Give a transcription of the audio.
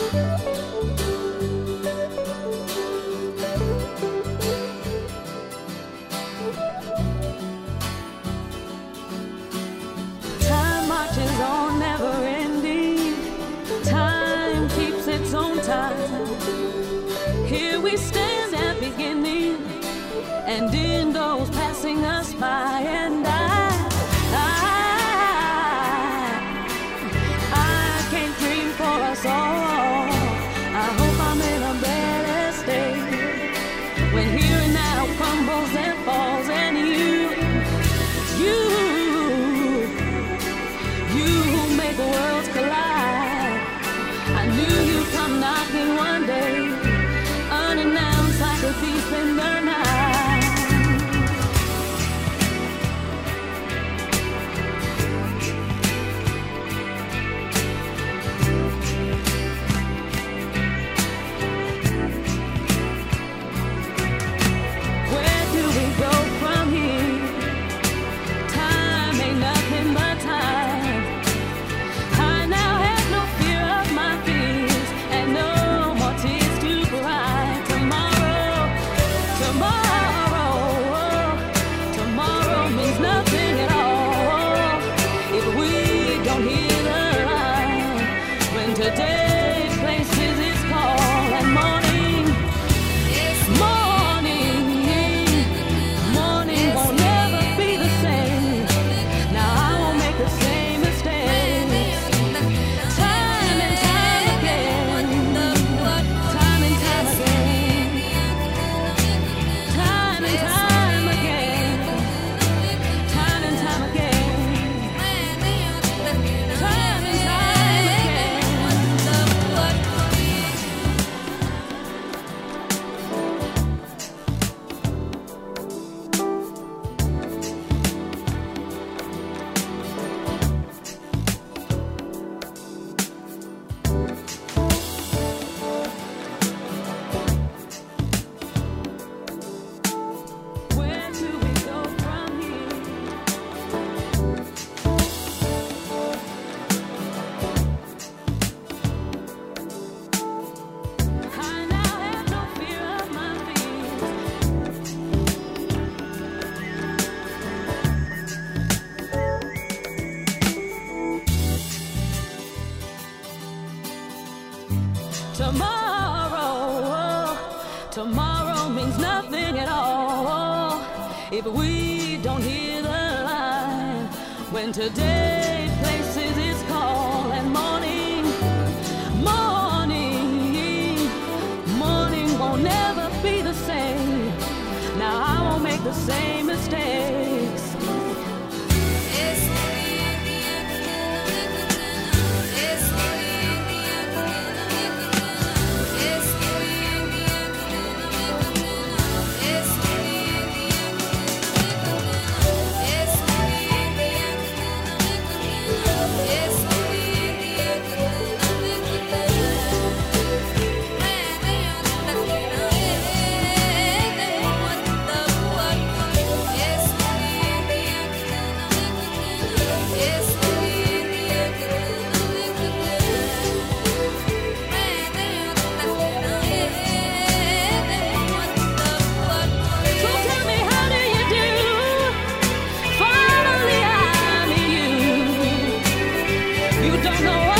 Time marches on, never ending. Time keeps its own time. Here we stand at beginning, and in those passing us by, and I can't dream for us all. I hope I'm in a better state when here and now crumbles and falls, and you who make the worlds collide. I knew you'd come knocking one day, unannounced like a thief in the night. Where do we go from here? Time ain't nothing but time. I now have no fear of my fears, and no more tears to cry. Tomorrow means nothing at all if we don't hear the line when today places its call, and morning won't never be the same. Now I won't make the same mistakes. Time and time again. Time and time again. Time and time again. Time and time again. Time and time again. Where do we go from here? I now have no fear of my fears. Tomorrow means nothing at all if we don't hear the line when today places its call, and morning won't never be the same. Now I won't make the same mistakes. You don't know